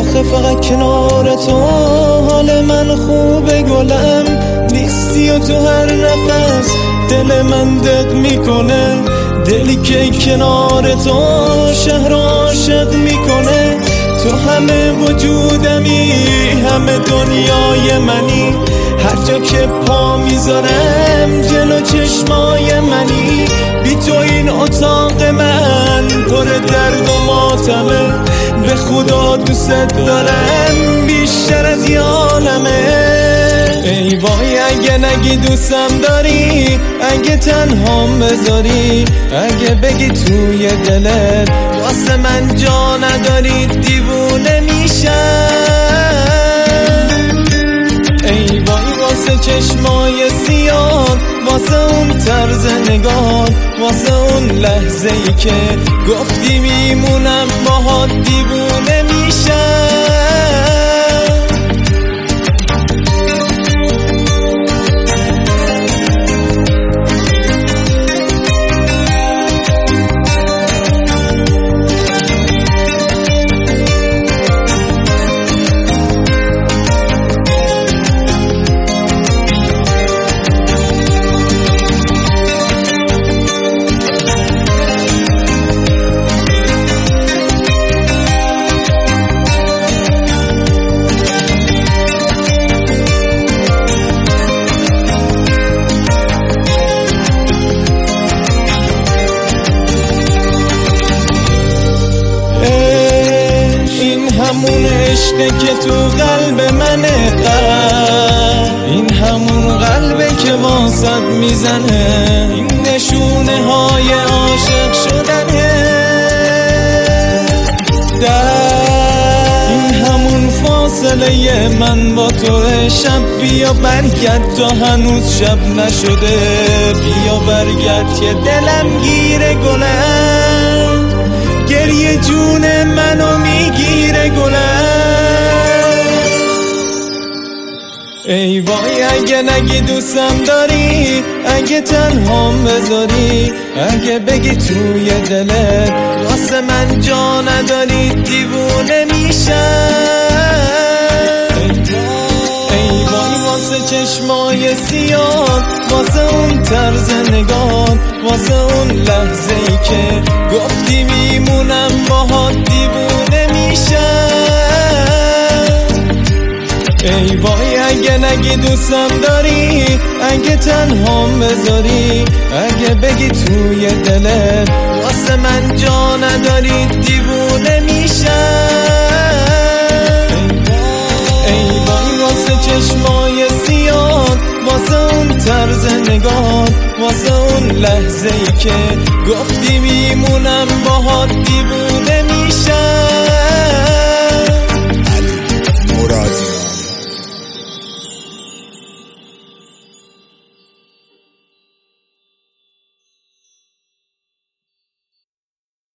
آخه فقط کنار تو حال من خوبه گلم، نیستی و تو هر نفس دل من دق میکنه، دلی که کنار تو شهر عاشق میکنه. تو همه وجودمی، همه دنیای منی، هر جا که پا میذارم جلو چشمای منی. بی تو این اتاق من پر درد و ماتمه، به خدا دوست دارم بیشتر از یه عالمه. ای وای اگه نگی دوستم داری، اگه تنهام بذاری، اگه بگی توی دلت واسه من جا نداری، دیوونه میشم. ای وای واسه چشمای سیاه، واسه اون طرز نگاه، واسه اون لحظه ای که گفتی میمونم باهات، دیوونه میشم. همون عشقه که تو قلب منه، این همون قلبه که واسط میزنه، این نشونه های عاشق شدنه. این همون فاصله من با تو شب، بیا برگرد تا هنوز شب نشده، بیا برگرد که دلم گیره گلم، گریه جون منو میگیره گلم. ای وای اگه نگی دوستم داری، اگه تنهام بذاری، اگه بگی توی دلت واسه من جا نداری، دیوونه میشم. ای وای واسه چشمای سیاه، واسه اون طرز نگاه، واسه اون لحظه ای که گفتی میمونم باهات، دیوونه میشم. ای وای اگه نگی دوستم داری، اگه تنهام بذاری، اگه بگی توی دلت واسه من جا نداری، دیوونه میشم. ای وای واسه چشمای سیاه، واسه اون طرز نگاه، واسه اون لحظه ای که گفتی میمونم باهات، دیوونه